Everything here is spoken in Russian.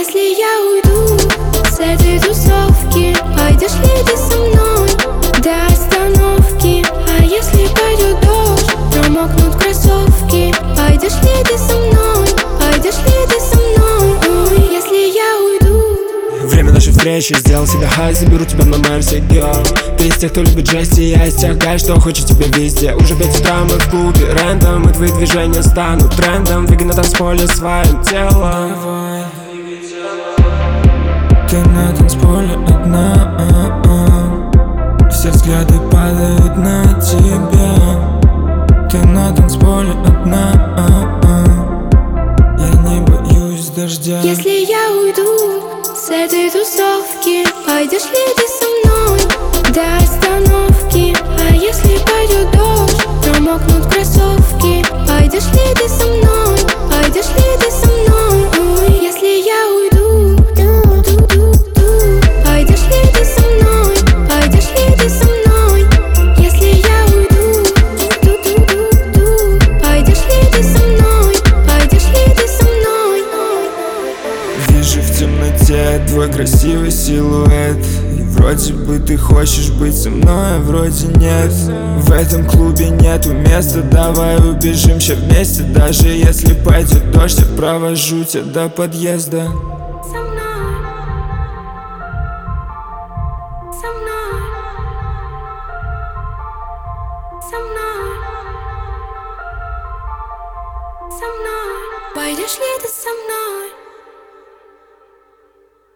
Если я уйду с этой тусовки, пойдешь ли ты со мной до остановки? А если пойдет дождь, промокнут кроссовки, пойдешь ли ты со мной? Пойдешь ли ты со мной? Ой, если я уйду. Время нашей встречи, сделал себе хай, заберу тебя на Мерси, girl. Ты из тех, кто любит жести, я из тех гай, что хочет тебя везде. Уже 5 утра мы в клубе, рэндом, и твои движения станут трендом. Двигай на танцполе своим телом. Ты на танцполе одна, все взгляды падают на тебя. Ты на танцполе одна, я не боюсь дождя. Если я уйду с этой тусовки, пойдешь ли ты со мной до остановки? А если пойдет дождь, промокнут кроссовки, пойдешь ли ты со мной? Пойдешь ли ты со мной? Ой, если я уйду, пойдешь ли ты со мной? Пойдешь ли ты со мной? Если я уйду, пойдешь ли ты со мной? Пойдешь ли ты со мной? Вижу в темноте твой красивый силуэт, и вроде бы ты хочешь быть со мной, а вроде нет. В этом клубе нету места, давай убежим все вместе. Даже если пойдет дождь, я провожу тебя до подъезда. Со мной, со мной, со мной, со мной. Пойдешь ли ты со мной?